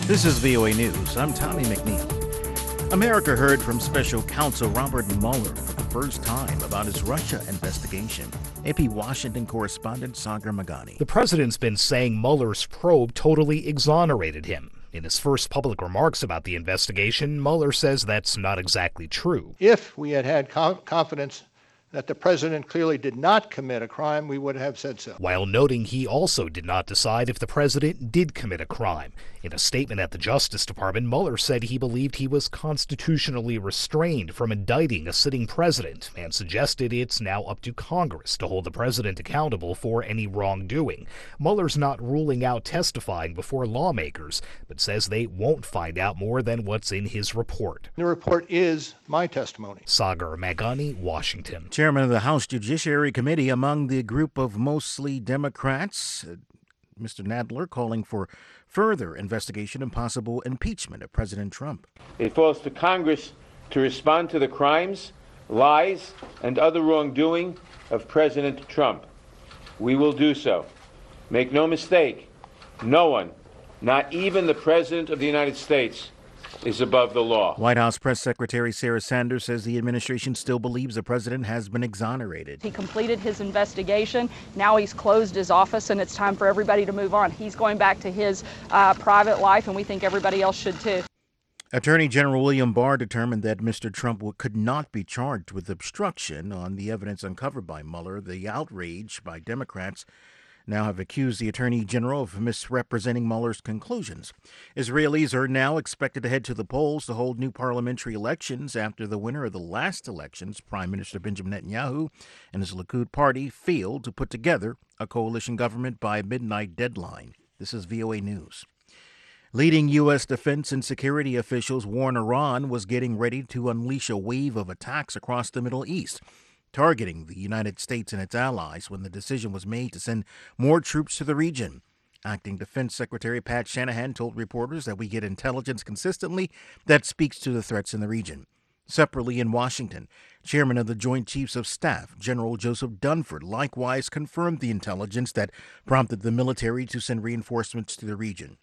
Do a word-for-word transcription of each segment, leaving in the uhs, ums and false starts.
This is V O A News. I'm Tommy McNeil. America heard from Special Counsel Robert Mueller for the first time about his Russia investigation. A P Washington correspondent Sagar Meghani. The president's been saying Mueller's probe totally exonerated him. In his first public remarks about the investigation, Mueller says that's not exactly true. If we had had com- confidence that the president clearly did not commit a crime, we would have said so. While noting he also did not decide if the president did commit a crime. In a statement at the Justice Department, Mueller said he believed he was constitutionally restrained from indicting a sitting president and suggested it's now up to Congress to hold the president accountable for any wrongdoing. Mueller's not ruling out testifying before lawmakers, but says they won't find out more than what's in his report. The report is my testimony. Sagar Meghani, Washington. Chairman of the House Judiciary Committee among the group of mostly Democrats, uh, Mister Nadler, calling for further investigation and possible impeachment of President Trump. It falls to Congress to respond to the crimes, lies, and other wrongdoing of President Trump. We will do so. Make no mistake, no one, not even the President of the United States, is above the law. White House Press Secretary Sarah Sanders says the administration still believes the president has been exonerated. He completed his investigation. Now he's closed his office, and it's time for everybody to move on. He's going back to his uh, private life, and we think everybody else should too. Attorney General William Barr determined that Mister Trump could not be charged with obstruction on the evidence uncovered by Mueller. The outrage by Democrats now have accused the Attorney General of misrepresenting Mueller's conclusions. Israelis are now expected to head to the polls to hold new parliamentary elections after the winner of the last elections, Prime Minister Benjamin Netanyahu, and his Likud party failed to put together a coalition government by a midnight deadline. This is V O A News. Leading U S defense and security officials warn Iran was getting ready to unleash a wave of attacks across the Middle East, targeting the United States and its allies when the decision was made to send more troops to the region. Acting Defense Secretary Pat Shanahan told reporters that we get intelligence consistently that speaks to the threats in the region. Separately in Washington, Chairman of the Joint Chiefs of Staff, General Joseph Dunford, likewise confirmed the intelligence that prompted the military to send reinforcements to the region.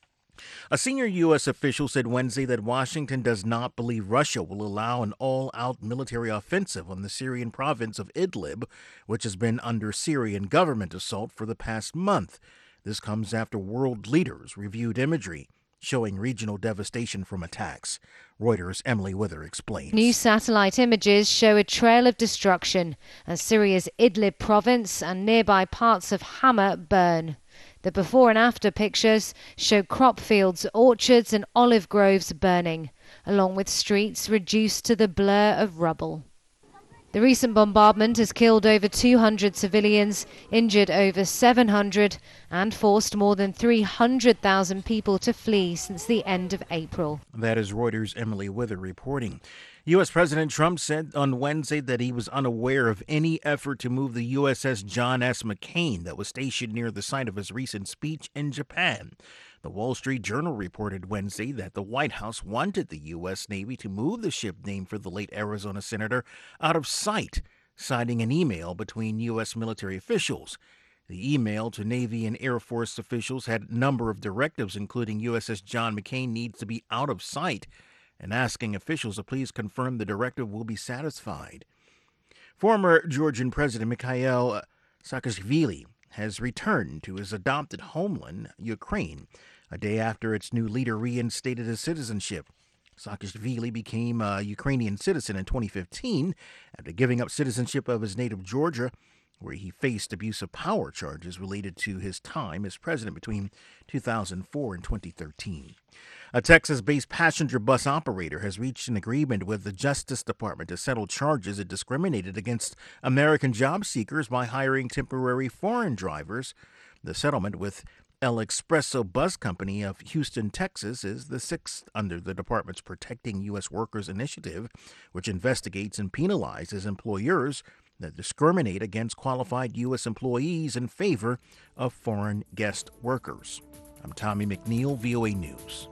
A senior U S official said Wednesday that Washington does not believe Russia will allow an all-out military offensive on the Syrian province of Idlib, which has been under Syrian government assault for the past month. This comes after world leaders reviewed imagery showing regional devastation from attacks. Reuters' Emily Wither explains. New satellite images show a trail of destruction as Syria's Idlib province and nearby parts of Hama burn. The before and after pictures show crop fields, orchards and olive groves burning, along with streets reduced to the blur of rubble. The recent bombardment has killed over two hundred civilians, injured over seven hundred, and forced more than three hundred thousand people to flee since the end of April. That is Reuters' Emily Wither reporting. U S. President Trump said on Wednesday that he was unaware of any effort to move the U S S John S. McCain that was stationed near the site of his recent speech in Japan. The Wall Street Journal reported Wednesday that the White House wanted the U S. Navy to move the ship named for the late Arizona senator out of sight, citing an email between U S military officials. The email to Navy and Air Force officials had a number of directives, including U S S John McCain needs to be out of sight, and asking officials to please confirm the directive will be satisfied. Former Georgian President Mikhail Saakashvili has returned to his adopted homeland, Ukraine, a day after its new leader reinstated his citizenship. Saakashvili became a Ukrainian citizen in twenty fifteen after giving up citizenship of his native Georgia, where he faced abuse of power charges related to his time as president between two thousand four and twenty thirteen. A Texas-based passenger bus operator has reached an agreement with the Justice Department to settle charges it discriminated against American job seekers by hiring temporary foreign drivers. The settlement with El Expresso Bus Company of Houston, Texas, is the sixth under the department's Protecting U S. Workers initiative, which investigates and penalizes employers that discriminate against qualified U S employees in favor of foreign guest workers. I'm Tommy McNeil, V O A News.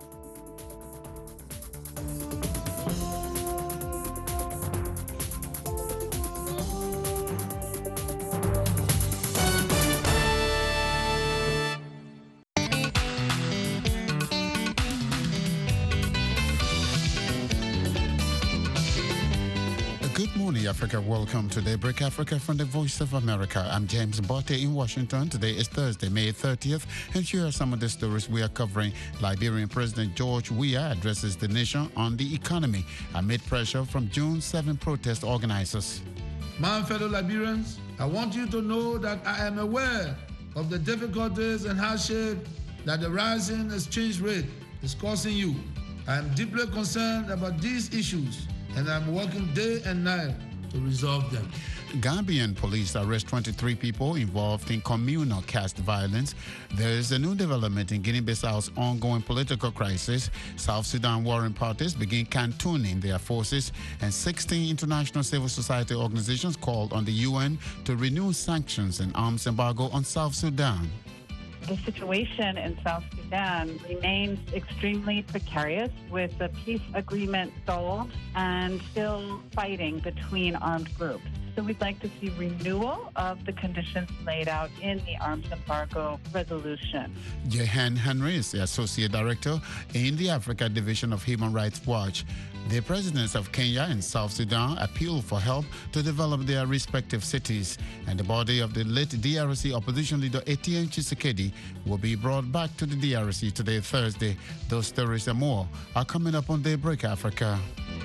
Hi, Africa. Welcome to Daybreak Africa from the Voice of America. I'm James Botte in Washington. Today is Thursday, May thirtieth, and here are some of the stories we are covering. Liberian President George Weah addresses the nation on the economy amid pressure from June seventh protest organizers. My fellow Liberians, I want you to know that I am aware of the difficulties and hardship that the rising exchange rate is causing you. I am deeply concerned about these issues, and I'm working day and night to resolve them. Gambian police arrest twenty-three people involved in communal caste violence. There is a new development in Guinea-Bissau's ongoing political crisis. South Sudan warring parties begin cantooning their forces, and sixteen international civil society organizations called on the U N to renew sanctions and arms embargo on South Sudan. The situation in South Sudan remains extremely precarious, with the peace agreement stalled and still fighting between armed groups. So we'd like to see renewal of the conditions laid out in the arms embargo resolution. Jehan Henry is the Associate Director in the Africa Division of Human Rights Watch. The presidents of Kenya and South Sudan appealed for help to develop their respective cities, and the body of the late D R C opposition leader Etienne Tshisekedi will be brought back to the D R C today, Thursday. Those stories and more are coming up on Daybreak Africa.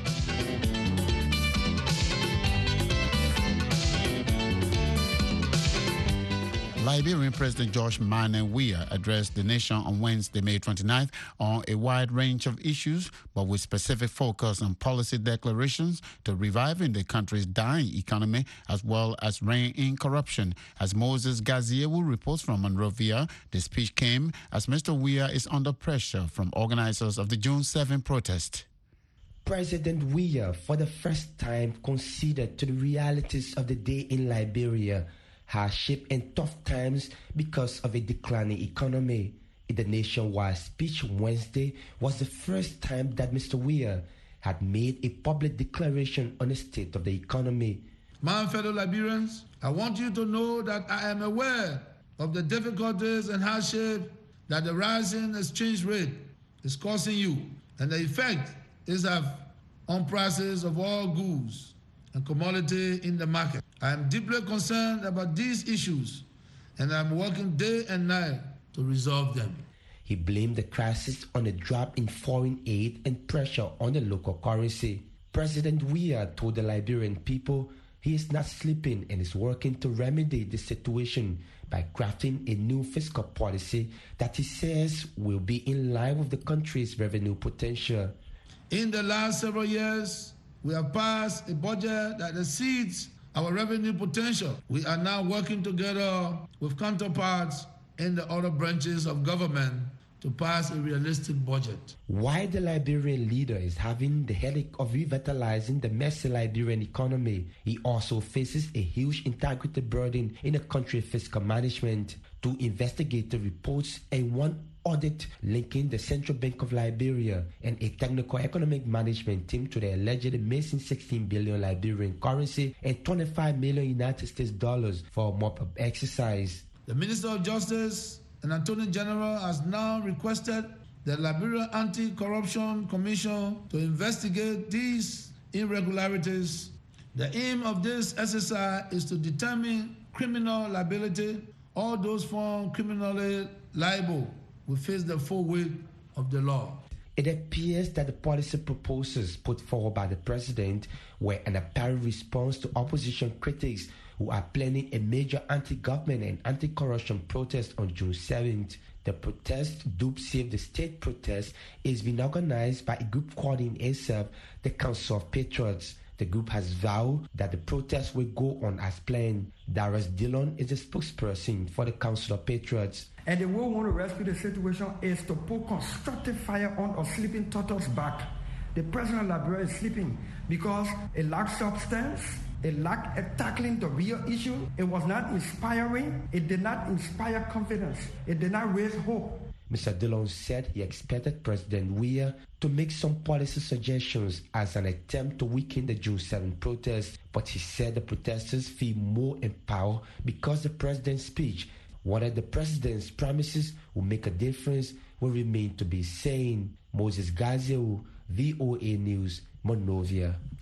Liberian President George Mannen Weah addressed the nation on Wednesday, May twenty-ninth, on a wide range of issues, but with specific focus on policy declarations to reviving the country's dying economy, as well as rein in corruption. As Moses Gaziewu reports from Monrovia, the speech came as Mister Weah is under pressure from organizers of the June seventh protest. President Weah, for the first time, conceded to the realities of the day in Liberia, hardship and tough times because of a declining economy. In the nationwide speech Wednesday was the first time that Mister Weah had made a public declaration on the state of the economy. My fellow Liberians, I want you to know that I am aware of the difficulties and hardship that the rising exchange rate is causing you, and the effect is have on prices of all goods and commodity in the market. I am deeply concerned about these issues, and I'm working day and night to resolve them. He blamed the crisis on a drop in foreign aid and pressure on the local currency. President Weah told the Liberian people he is not sleeping and is working to remedy the situation by crafting a new fiscal policy that he says will be in line with the country's revenue potential. In the last several years, we have passed a budget that exceeds our revenue potential. We are now working together with counterparts in the other branches of government to pass a realistic budget. While the Liberian leader is having the headache of revitalizing the messy Liberian economy, he also faces a huge integrity burden in the country's fiscal management. Two investigative reports and one audit linking the Central Bank of Liberia and a technical economic management team to the allegedly missing sixteen billion Liberian currency and twenty-five million United States dollars for a mop-up exercise. The Minister of Justice and Attorney General has now requested the Liberia Anti-Corruption Commission to investigate these irregularities. The aim of this exercise is to determine criminal liability. All those found criminally liable will face the full weight of the law. It appears that the policy proposals put forward by the president were an apparent response to opposition critics who are planning a major anti-government and anti-corruption protest on June seventh. The protest, dubbed Save the State protest, is being organized by a group calling itself the Council of Patriots. The group has vowed that the protest will go on as planned. Darius Dillon is a spokesperson for the Council of Patriots. And the way we want to rescue the situation is to put constructive fire on our sleeping turtles back. The president of Liberia is sleeping because it lacks substance, it lacked tackling the real issue. It was not inspiring, it did not inspire confidence, it did not raise hope. Mister Dillon said he expected President Weah to make some policy suggestions as an attempt to weaken the June seventh protest, but he said the protesters feel more empowered because the president's speech, whether the president's promises will make a difference, will remain to be seen. Moses Gaziewu, V O A News, Monrovia.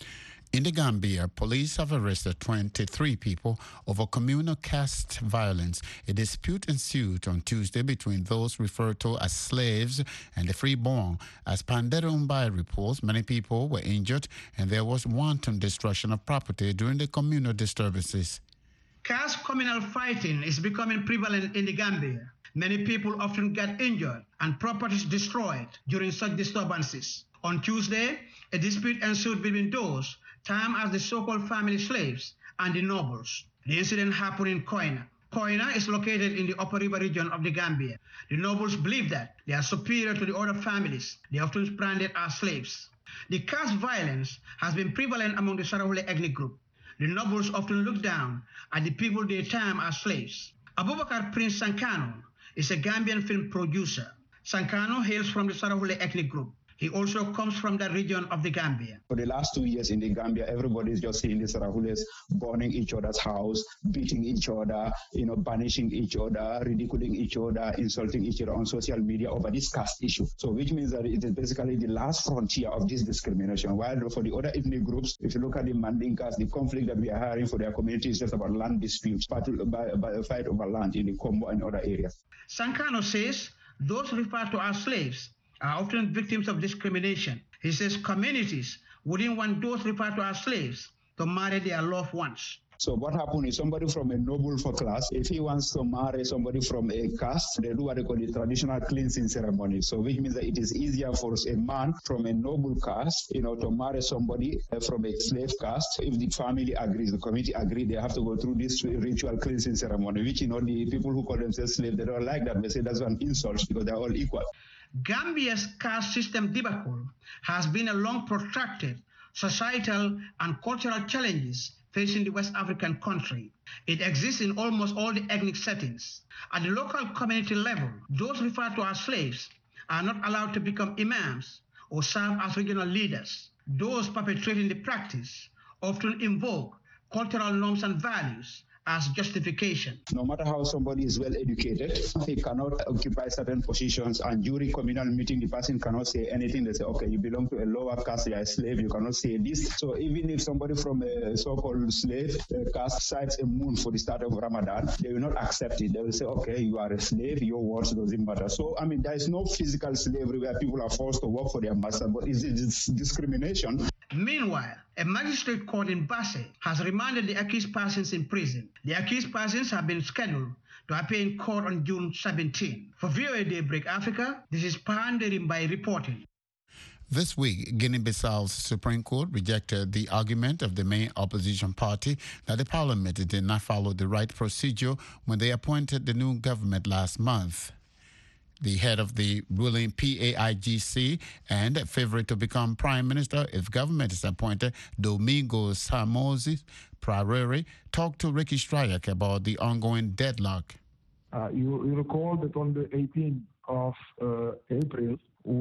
In the Gambia, police have arrested twenty-three people over communal caste violence. A dispute ensued on Tuesday between those referred to as slaves and the freeborn. As Pandero Mbai reports, many people were injured and there was wanton destruction of property during the communal disturbances. Caste communal fighting is becoming prevalent in the Gambia. Many people often get injured and properties destroyed during such disturbances. On Tuesday, a dispute ensued between those termed as the so-called family slaves and the nobles. The incident happened in Koina. Koina is located in the Upper River region of the Gambia. The nobles believe that they are superior to the other families they often branded as slaves. The caste violence has been prevalent among the Sarahule ethnic group. The nobles often look down at the people they term as slaves. Abubakar Prince Sankano is a Gambian film producer. Sankano hails from the Sarahule ethnic group. He also comes from the region of the Gambia. For the last two years in the Gambia, everybody is just seeing the Sarahules burning each other's house, beating each other, you know, banishing each other, ridiculing each other, insulting each other on social media over this caste issue. So which means that it is basically the last frontier of this discrimination. While for the other ethnic groups, if you look at the Mandinkas, the conflict that we are having for their community is just about land disputes, by, by a fight over land in the Combo and other areas. Sankano says those referred to as slaves are often victims of discrimination. He says communities wouldn't want those referred to as slaves to marry their loved ones. So what happened is somebody from a noble for class, if he wants to marry somebody from a caste, they do what they call the traditional cleansing ceremony. So which means that it is easier for a man from a noble caste, you know, to marry somebody from a slave caste. If the family agrees, the community agrees, they have to go through this ritual cleansing ceremony, which, you know, the people who call themselves slaves, they don't like that. They say that's an insult because they're all equal. Gambia's caste system debacle has been a long protracted societal and cultural challenges facing the West African country. It exists in almost all the ethnic settings. At the local community level, those referred to as slaves are not allowed to become imams or serve as regional leaders. Those perpetrating the practice often invoke cultural norms and values as justification. No matter how somebody is well educated, he cannot occupy certain positions, and during communal meeting, the person cannot say anything. They say, okay, you belong to a lower caste, you are a slave, you cannot say this. So even if somebody from a so-called slave caste cites a moon for the start of Ramadan, they will not accept it. They will say, okay, you are a slave, your words doesn't matter. So, I mean, there is no physical slavery where people are forced to work for their master, but it's, it's discrimination. Meanwhile, a magistrate court in Basse has remanded the accused persons in prison. The accused persons have been scheduled to appear in court on June seventeenth. For V O A Daybreak Africa, this is Pandering by reporting. This week, Guinea-Bissau's Supreme Court rejected the argument of the main opposition party that the parliament did not follow the right procedure when they appointed the new government last month. The head of the ruling P A I G C and favorite to become prime minister if government is appointed, Domingos Simões Pereira, talked to Ricky Stryak about the ongoing deadlock. Uh, you, you recall that on the eighteenth of uh, April,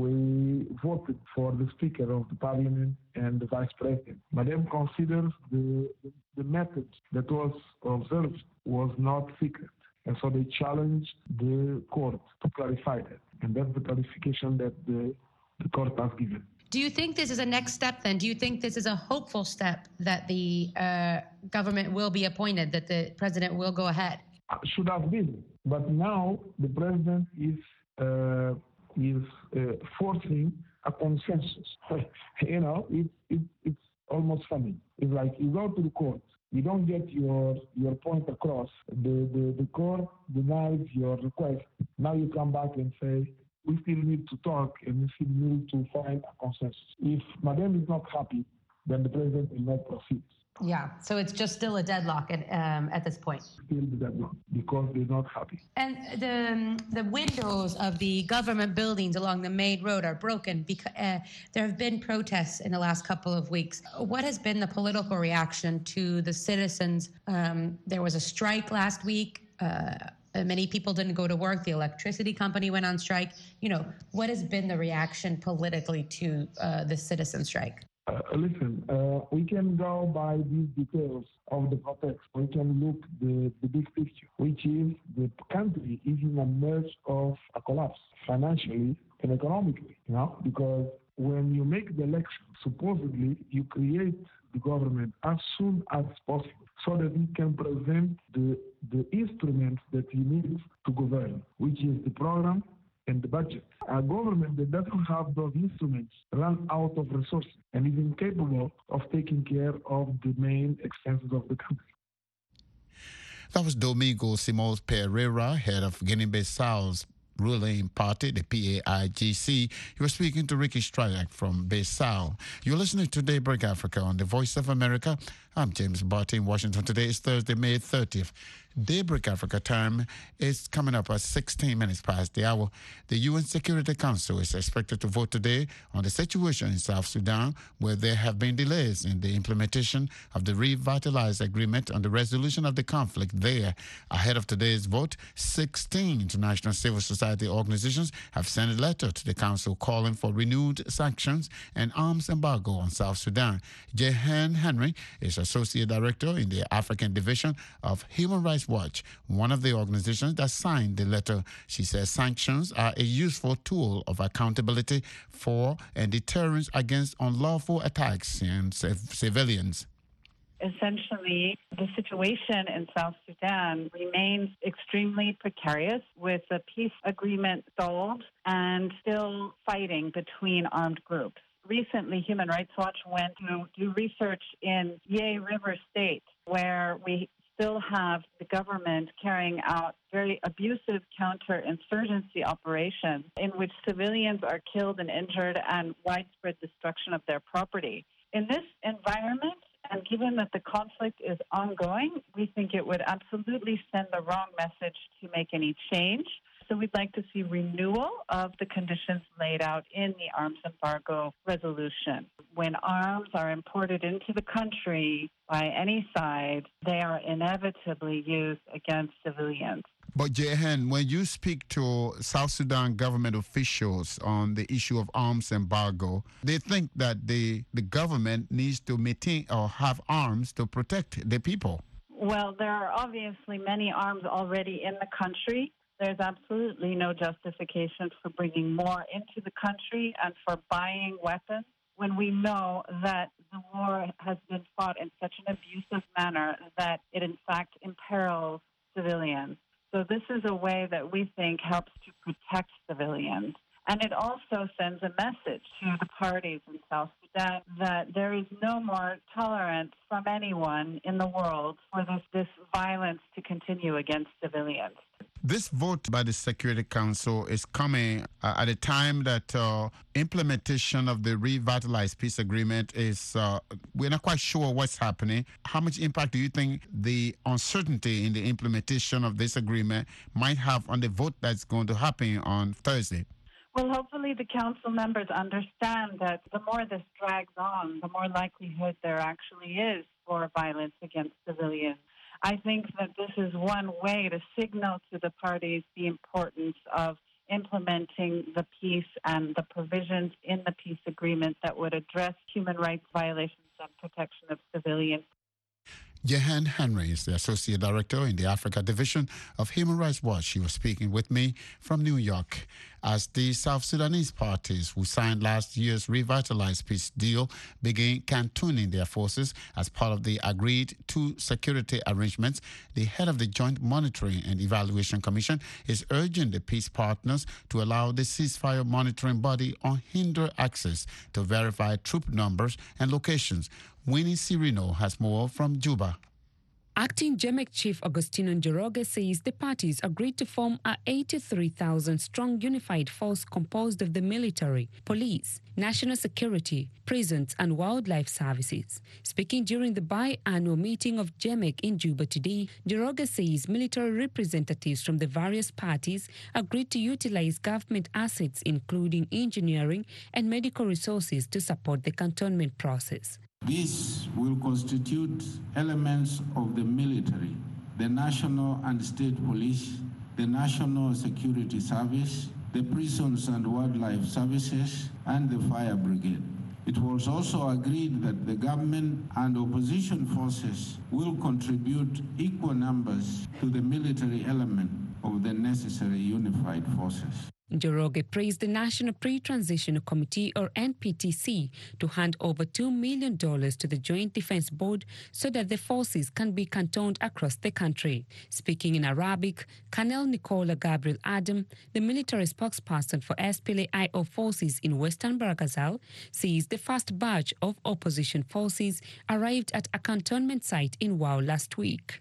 we voted for the Speaker of the Parliament and the Vice President. Madame considers the, the method that was observed was not secret. And so they challenged the court to clarify that. And that's the clarification that the, the court has given. Do you think this is a next step then? Do you think this is a hopeful step that the uh, government will be appointed, that the president will go ahead? Should have been. But now the president is, uh, is uh, forcing a consensus. you know, it, it, it's almost funny. It's like you go to the court. You don't get your your point across. The, the, the court denies your request. Now you come back and say, we still need to talk and we still need to find a consensus. If Madame is not happy, then the president will not proceed. Yeah, so it's just still a deadlock at um, at this point. Still the deadlock because they're not happy. And the um, the windows of the government buildings along the main road are broken because uh, there have been protests in the last couple of weeks. What has been the political reaction to the citizens? Um, there was a strike last week. Uh, many people didn't go to work. The electricity company went on strike. You know, what has been the reaction politically to uh, the citizen strike? Uh, listen, uh, we can go by these details of the protest. We can look the, the big picture, which is the country is in a merge of a collapse financially and economically, you know, because when you make the election, supposedly you create the government as soon as possible so that he can present the, the instruments that he needs to govern, which is the program and the budget. A government that doesn't have those instruments runs out of resources and is incapable of taking care of the main expenses of the country. That was Domingo Simões Pereira, head of Guinea-Bissau's ruling party, the P A I G C. He was speaking to Ricky Stryak from Bissau. You're listening to Daybreak Africa on the Voice of America. I'm James Barty in Washington. Today is Thursday, May thirtieth. Daybreak Africa time is coming up at sixteen minutes past the hour. The U N Security Council is expected to vote today on the situation in South Sudan, where there have been delays in the implementation of the revitalized agreement on the resolution of the conflict there. Ahead of today's vote, sixteen international civil society organizations have sent a letter to the council calling for renewed sanctions and arms embargo on South Sudan. Jehan Henry is Associate Director in the African Division of Human Rights Watch, one of the organizations that signed the letter. She says sanctions are a useful tool of accountability for and deterrence against unlawful attacks on civilians. Essentially, the situation in South Sudan remains extremely precarious, with the peace agreement stalled and still fighting between armed groups. Recently, Human Rights Watch went to do research in Ye River State, where we still have the government carrying out very abusive counterinsurgency operations in which civilians are killed and injured and widespread destruction of their property. In this environment, and given that the conflict is ongoing, we think it would absolutely send the wrong message to make any change. So we'd like to see renewal of the conditions laid out in the arms embargo resolution. When arms are imported into the country by any side, they are inevitably used against civilians. But Jehan, when you speak to South Sudan government officials on the issue of arms embargo, they think that the, the government needs to maintain or have arms to protect the people. Well, there are obviously many arms already in the country. There's absolutely no justification for bringing more into the country and for buying weapons when we know that the war has been fought in such an abusive manner that it in fact imperils civilians. So this is a way that we think helps to protect civilians. And it also sends a message to the parties in South Sudan that there is no more tolerance from anyone in the world for this, this violence to continue against civilians. This vote by the Security Council is coming uh, at a time that uh, implementation of the revitalized peace agreement is, uh, we're not quite sure what's happening. How much impact do you think the uncertainty in the implementation of this agreement might have on the vote that's going to happen on Thursday? Well, hopefully the council members understand that the more this drags on, the more likelihood there actually is for violence against civilians. I think that this is one way to signal to the parties the importance of implementing the peace and the provisions in the peace agreement that would address human rights violations and protection of civilians. Jehan Henry is the Associate Director in the Africa Division of Human Rights Watch. She was speaking with me from New York. As the South Sudanese parties who signed last year's revitalized peace deal begin cantooning their forces as part of the agreed two security arrangements, the head of the Joint Monitoring and Evaluation Commission is urging the peace partners to allow the ceasefire monitoring body unhindered access to verify troop numbers and locations. Winnie Cirino has more from Juba. Acting J M E C Chief Agostino Njoroge says the parties agreed to form a eighty-three thousand strong unified force composed of the military, police, national security, prisons and wildlife services. Speaking during the biannual meeting of J M E C in Juba today, Njoroge says military representatives from the various parties agreed to utilize government assets including engineering and medical resources to support the cantonment process. This will constitute elements of the military, the national and state police, the National Security Service, the prisons and wildlife services, and the fire brigade. It was also agreed that the government and opposition forces will contribute equal numbers to the military element of the necessary unified forces. Njoroge praised the National Pre-Transition Committee, or N P T C, to hand over two million dollars to the Joint Defense Board so that the forces can be cantoned across the country. Speaking in Arabic, Colonel Nicola Gabriel Adam, the military spokesperson for S P L A I O forces in Western Baragazal, says the first batch of opposition forces arrived at a cantonment site in Wau last week.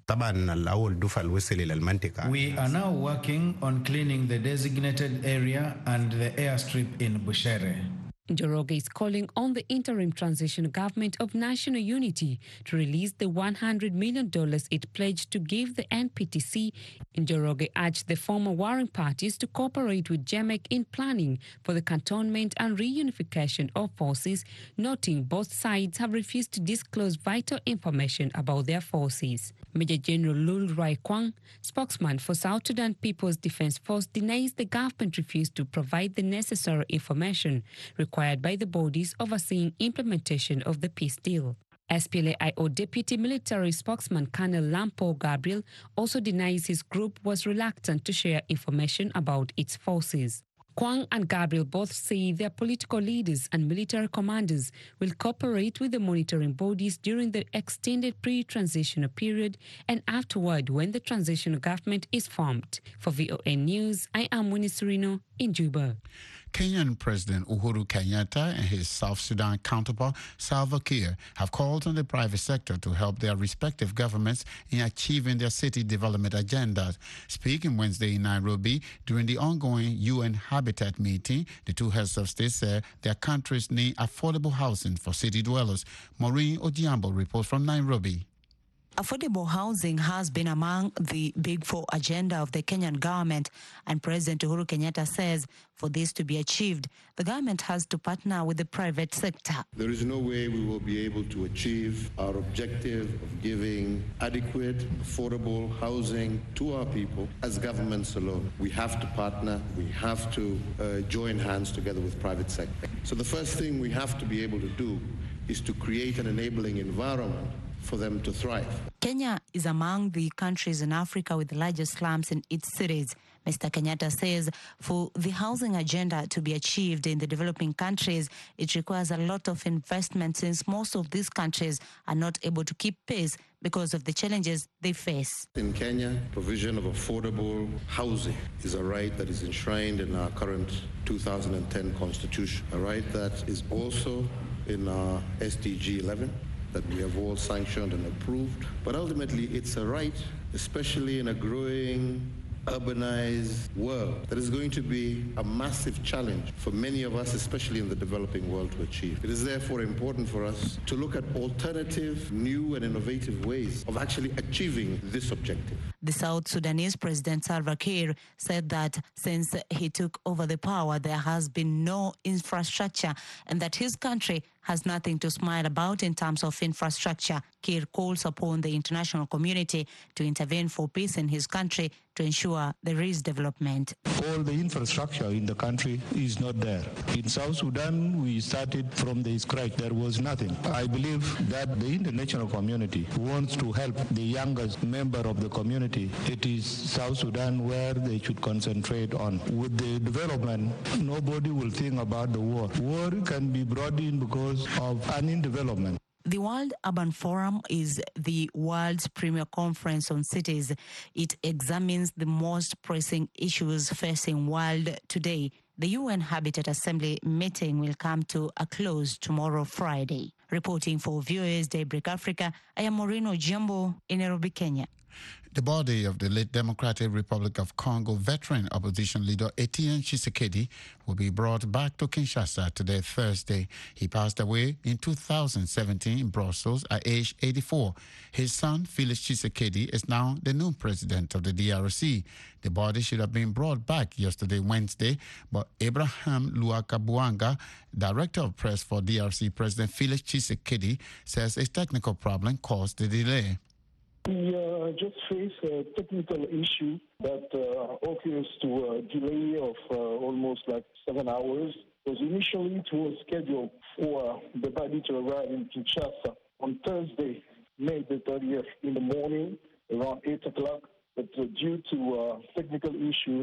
We are now working on cleaning the designated area area and the airstrip in Bushere. Njoroge is calling on the interim transition government of national unity to release the one hundred million dollars it pledged to give the N P T C. Njoroge urged the former warring parties to cooperate with J M E C in planning for the cantonment and reunification of forces, noting both sides have refused to disclose vital information about their forces. Major General Lul Rai Kwang, spokesman for South Sudan People's Defense Force, denies the government refused to provide the necessary information required by the bodies overseeing implementation of the peace deal. S P L A I O Deputy Military Spokesman Colonel Lampo Gabriel also denies his group was reluctant to share information about its forces. Kwang and Gabriel both say their political leaders and military commanders will cooperate with the monitoring bodies during the extended pre-transitional period and afterward when the transitional government is formed. For V O A News, I am Winnie Serino in Juba. Kenyan President Uhuru Kenyatta and his South Sudan counterpart Salva Kiir have called on the private sector to help their respective governments in achieving their city development agendas. Speaking Wednesday in Nairobi during the ongoing U N Habitat meeting, the two heads of state said their countries need affordable housing for city dwellers. Maureen Odiambo reports from Nairobi. Affordable housing has been among the Big Four agenda of the Kenyan government, and President Uhuru Kenyatta says for this to be achieved, the government has to partner with the private sector. There is no way we will be able to achieve our objective of giving adequate, affordable housing to our people as governments alone. We have to partner, we have to uh, join hands together with private sector. So the first thing we have to be able to do is to create an enabling environment for them to thrive. Kenya is among the countries in Africa with the largest slums in its cities. Mister Kenyatta says for the housing agenda to be achieved in the developing countries, it requires a lot of investment since most of these countries are not able to keep pace because of the challenges they face. In Kenya, provision of affordable housing is a right that is enshrined in our current two thousand ten constitution, a right that is also in our S D G eleven. That we have all sanctioned and approved. But ultimately, it's a right, especially in a growing, urbanized world, that is going to be a massive challenge for many of us, especially in the developing world, to achieve. It is therefore important for us to look at alternative, new and innovative ways of actually achieving this objective. The South Sudanese President Salva Kiir said that since he took over the power, there has been no infrastructure and that his country has nothing to smile about in terms of infrastructure. Kiir calls upon the international community to intervene for peace in his country to ensure there is development. All the infrastructure in the country is not there. In South Sudan, we started from the scratch. There was nothing. I believe that the international community wants to help the youngest member of the community. It is South Sudan where they should concentrate on. With the development, nobody will think about the war. War can be brought in because of uneven development. The World Urban Forum is the world's premier conference on cities. It examines the most pressing issues facing world today. The U N Habitat Assembly meeting will come to a close tomorrow, Friday. Reporting for V O A's Daybreak Africa, I am Maureen Odiambo in Nairobi, Kenya. The body of the late Democratic Republic of Congo veteran opposition leader Etienne Tshisekedi will be brought back to Kinshasa today, Thursday. He passed away in two thousand seventeen in Brussels at age eighty-four. His son, Felix Tshisekedi, is now the new president of the D R C. The body should have been brought back yesterday, Wednesday, but Abraham Luakabuanga, director of press for D R C President Felix Tshisekedi, says a technical problem caused the delay. We uh, just faced a technical issue that uh, occurs to a delay of uh, almost like seven hours. Because initially it was scheduled for the body to arrive in Kinshasa on Thursday, May the thirtieth in the morning around eight o'clock. But uh, due to uh, technical issues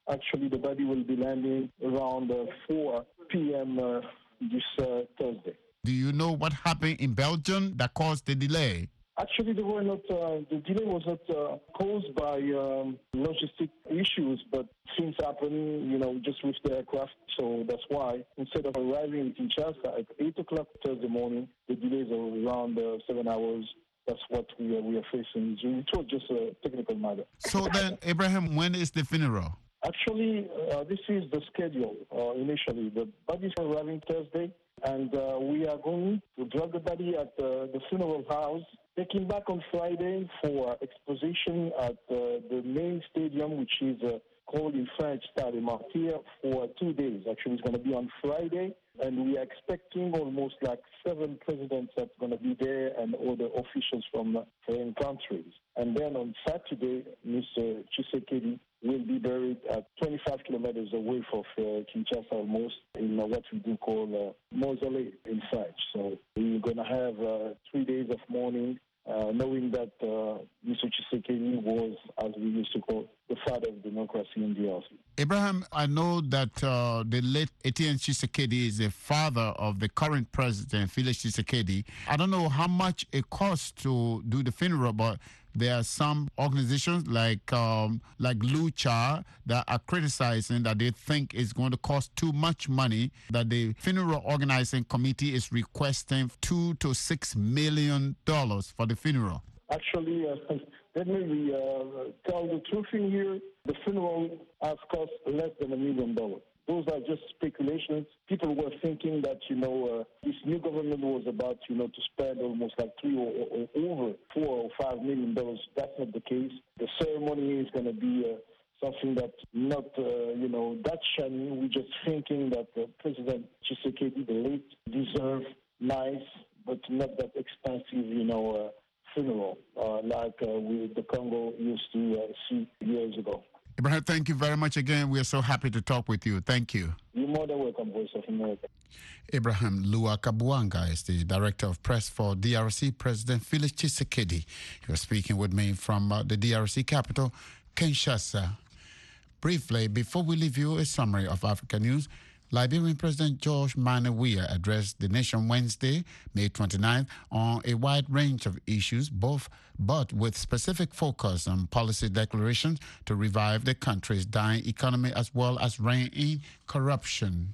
Actually, the body will be landing around uh, four p.m. Uh, this uh, Thursday. Do you know what happened in Belgium that caused the delay? Actually, they were not. Uh, the delay was not uh, caused by um, logistic issues, but things happening, you know, just with the aircraft. So that's why instead of arriving in Kinshasa at eight o'clock Thursday morning, the delays are around uh, seven hours. That's what we are, we are facing. It was just a technical matter. So then, Abraham, when is the funeral? Actually, uh, this is the schedule uh, initially. The bodies are arriving Thursday, and uh, we are going to drag the body at uh, the funeral house, taking back on Friday for exposition at uh, the main stadium, which is uh, called in French Stade des Martyrs, for two days. Actually, it's going to be on Friday, and we are expecting almost like seven presidents that's going to be there and other officials from uh, foreign countries. And then on Saturday, Mister Tshisekedi will be buried at twenty-five kilometers away from uh, Kinshasa, almost, in uh, what we do call uh, mausoleum in French. So we're going to have uh, three days of mourning, uh, knowing that uh, Mister Tshisekedi was, as we used to call, the father of democracy in D R C. Abraham, I know that uh, the late Etienne Tshisekedi is the father of the current president, Felix Tshisekedi. I don't know how much it costs to do the funeral, but there are some organizations like um, like Lucha that are criticizing that they think it's going to cost too much money, that the funeral organizing committee is requesting two to six million dollars for the funeral. Actually, uh, let me uh, tell the truth in here. The funeral has cost less than a million dollars. Those are just speculations. People were thinking that, you know, uh, this new government was about, you know, to spend almost like three or, or, or over four or five million dollars. That's not the case. The ceremony is going to be uh, something that's not, uh, you know, that shiny. We're just thinking that uh, President Tshisekedi, the late, deserve nice, but not that expensive, you know, uh, funeral uh, like uh, we, the Congo used to uh, see years ago. Abraham, thank you very much again. We are so happy to talk with you. Thank you. You're more than welcome, Voice of America. Abraham Luakabuanga is the Director of Press for D R C President Felix Tshisekedi. He was speaking with me from uh, the D R C capital, Kinshasa. Briefly, before we leave you, a summary of Africa news. Liberian President George Manneh Weah addressed the nation Wednesday, May twenty-ninth, on a wide range of issues, both but with specific focus on policy declarations to revive the country's dying economy as well as rein in corruption.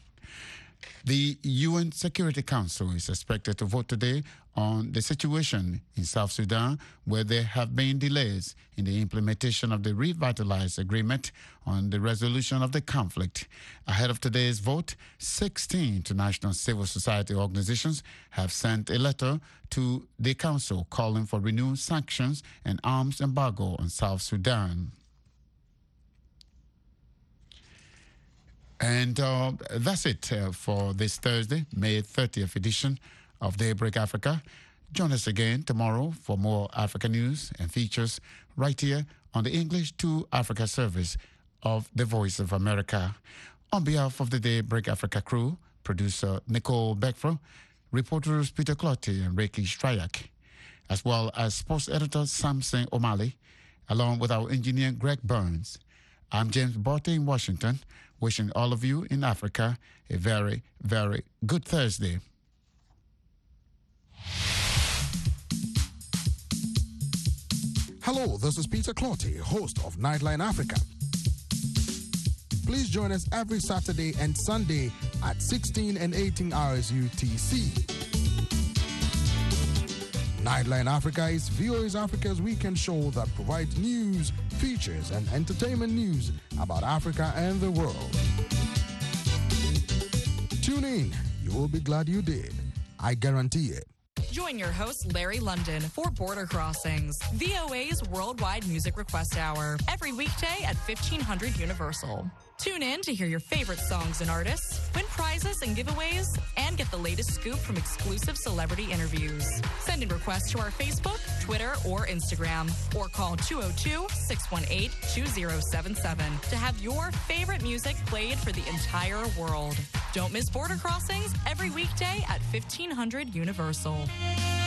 The U N Security Council is expected to vote today on the situation in South Sudan, where there have been delays in the implementation of the revitalized agreement on the resolution of the conflict. Ahead of today's vote, sixteen international civil society organizations have sent a letter to the council calling for renewed sanctions and arms embargo on South Sudan. And uh, that's it uh, for this Thursday, May thirtieth edition of Daybreak Africa. Join us again tomorrow for more Africa news and features right here on the English to Africa service of the Voice of America. On behalf of the Daybreak Africa crew, producer Nicole Beckfro, reporters Peter Clotti and Reiki Strayak, as well as sports editor Samson O'Malley, along with our engineer Greg Burns. I'm James Borte in Washington, wishing all of you in Africa a very, very good Thursday. Hello, this is Peter Clotti, host of Nightline Africa. Please join us every Saturday and Sunday at sixteen and eighteen hours U T C. Nightline Africa is V O A's Africa's weekend show that provides news, features, and entertainment news about Africa and the world. Tune in. You will be glad you did. I guarantee it. Join your host, Larry London, for Border Crossings, V O A's worldwide music request hour, every weekday at fifteen hundred Universal. Tune in to hear your favorite songs and artists, win prizes and giveaways, and get the latest scoop from exclusive celebrity interviews. Send in requests to our Facebook, Twitter, or Instagram, or call two oh two, six one eight, two oh seven seven to have your favorite music played for the entire world. Don't miss Border Crossings every weekday at fifteen hundred Universal.